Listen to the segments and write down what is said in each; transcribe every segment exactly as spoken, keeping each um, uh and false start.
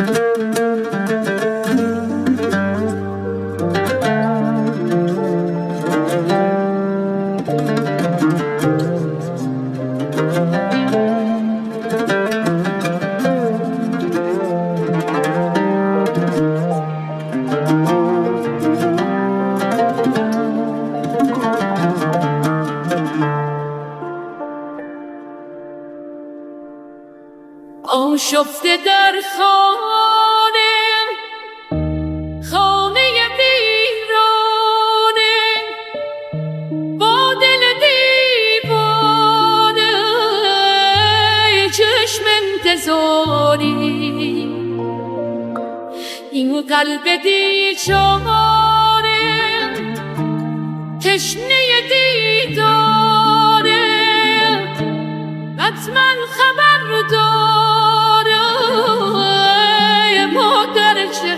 آشفته در خانه خانه ویرانه با دل دیوانه چشم انتظاری این قلب بیچاره تشنه دیداره حتما خبر داره مادر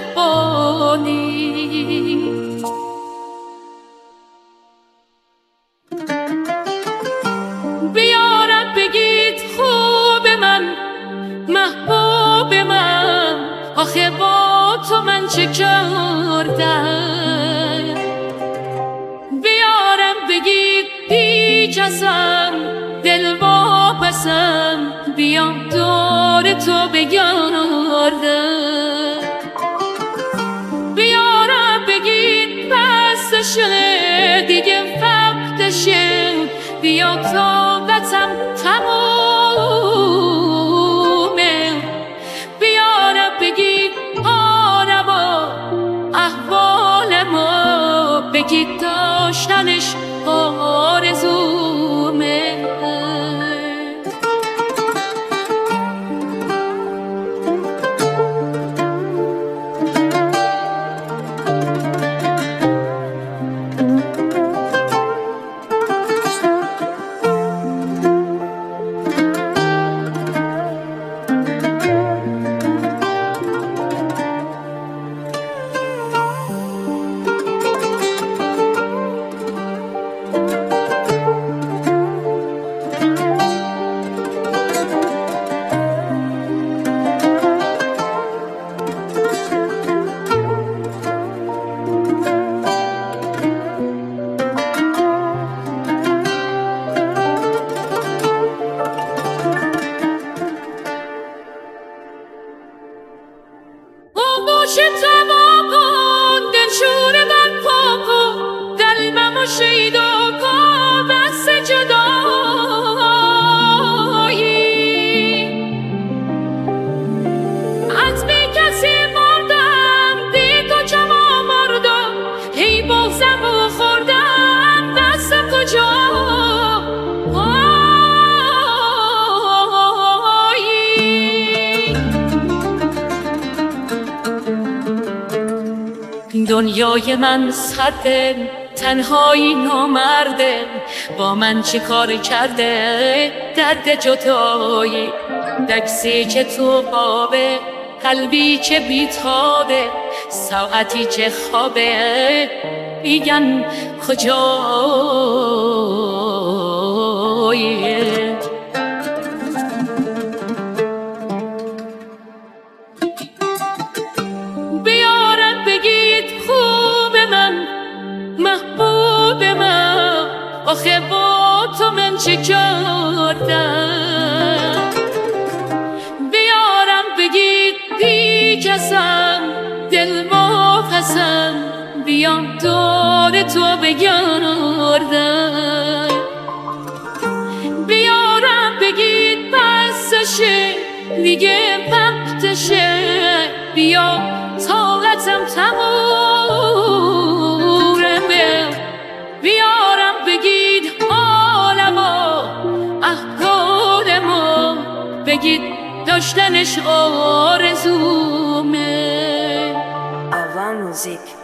جهانی بیارم بگید خوب من محبوب من آخه با تو من چه کردم بیارم بگید بی کسم دل واپسم بیام دور تو بگردم بیارم بگید بستشه دیگه وقتشه بیام طاقتم تمومه بیارم بگید آرما احوال ما بگید داشتنش آرزومه آغوش توا کن دلشور من پا کن قلبمو شیدا کن بس جدایی از بی کسی مردم دید و جمع مردم هی بغزم و خوردم دست کجا دنیای من سرده تنهایی نامرده با من چه کار کرده درد جدایی دکسی که تو بابه قلبی که بیتابه ساعتی که خوابه میگن کجایی آخه با تو من چه کردم بیارم بگید بی کسم دل واپسم بیام دور تو بگردم بیارم بگید بسشه دیگه وقتشه بیام طاقتم تمومه بیارم بگید حالمو احوالمو بگید داشتنش آرزومه. آوا موزیک.